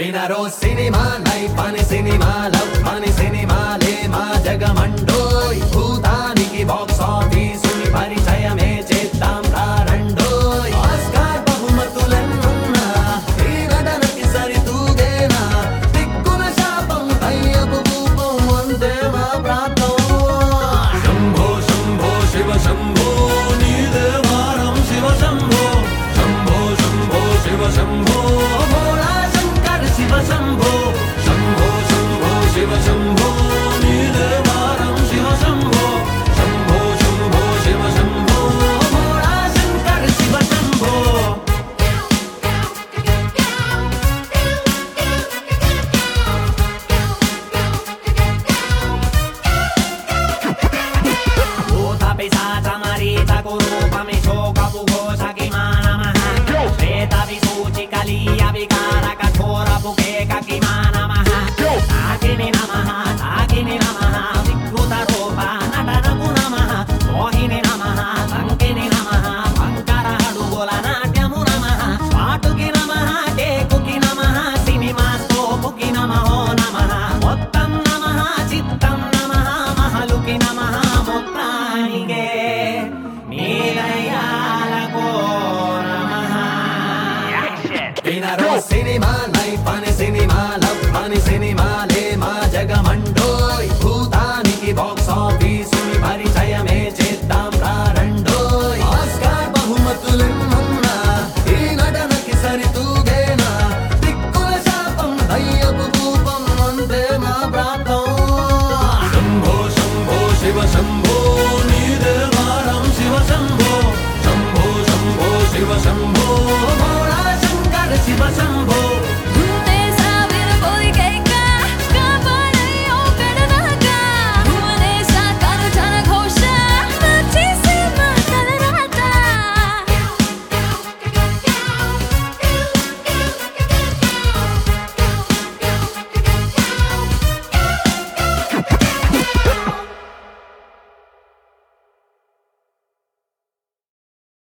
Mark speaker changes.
Speaker 1: వినరో cinema నైపని cinema love పని సినిమాలే మా జగమండోయ్ భూతానికి బాక్స్ ఆఫీసు పరిచయమే చేద్దాం రండోయ్ ఆస్కార్ బహుమతులెన్నున్నా ఈ నటనకి సరితూగేనా దిక్కుల శాపం దయ్యపు రూపం అంతే మా ప్రాంతం శంభో శంభో శివ శంభో నీదే వారం శివ శంభో శంభో శంభో శివ శంభో శివ శంభో శంభో శంభో శివ శంభో నీదే వారం శివ శంభో శంభో శంభో శివ శంభో భోళా శంకర శివ శంభో భూత పిశాచ మరీచ కురూపమి శోకపు ఘోషకిమా నమః శ్వేత విసూచి కలియ వికార కఠోర పుకేకకిమా నమః సాకిని నమః సాకిని నమః వికృత రూప నటనకు నమః మోహిని నమః సంకిని నమః శంకర అడుగుల నాట్యము నమః పాటుకి నమః టేకుకి నమః సినిమా స్కోపుకి నమః నమః మొత్తం నమః చిత్తం నమః మహలుకి నమః మొత్తానికే నీలయాలకో నమః వినరో సినిమా నైపని సినిమా లవ్ పని సినిమాలే మా జగమండోయ్ భూతానికి బాక్స్ ఆఫీసు పరిచయమే చేద్దాం రండోయ్ ఆస్కార్ బహుమతులెన్నున్నా ఈ నటనకి సరితూగేనా దిక్కుల శాపం దయ్యపు రూపం అంతే మా ప్రాంతం శంభో శంభో శివ శంభో నీదే వారం శివ శంభో శంభో శంభో శివ శంభో భోళా శంకర శివ శంభో